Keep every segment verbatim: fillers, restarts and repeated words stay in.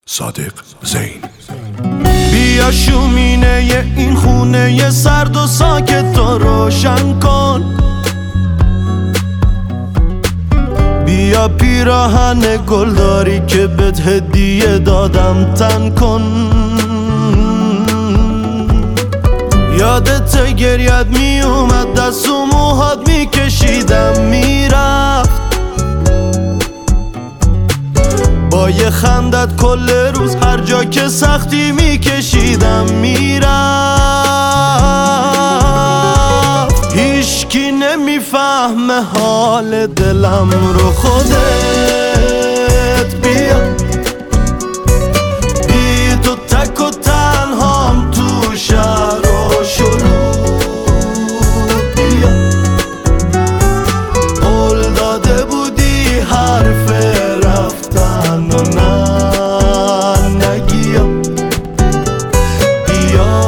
صادق زین. بیا شومینه این خونه سرد و ساکت تو روشن کن، بیا پیراهن گلداری که بهت هدیه دادم تن کن. یادت گریت می اومد دست و موهات می کشیدم میرفت، با یه خندت کل روز هر جا که سختی می کشیدم میرفت. هیچکی نمیفهمه حال دلم رو، خودت بیا بی تو تک و تنهام تو شهر و شلوغ. بیا قول داده بودی حرف رفتن و نه نگیا. بیا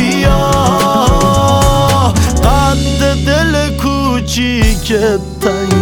بیا قد دل کوچیکت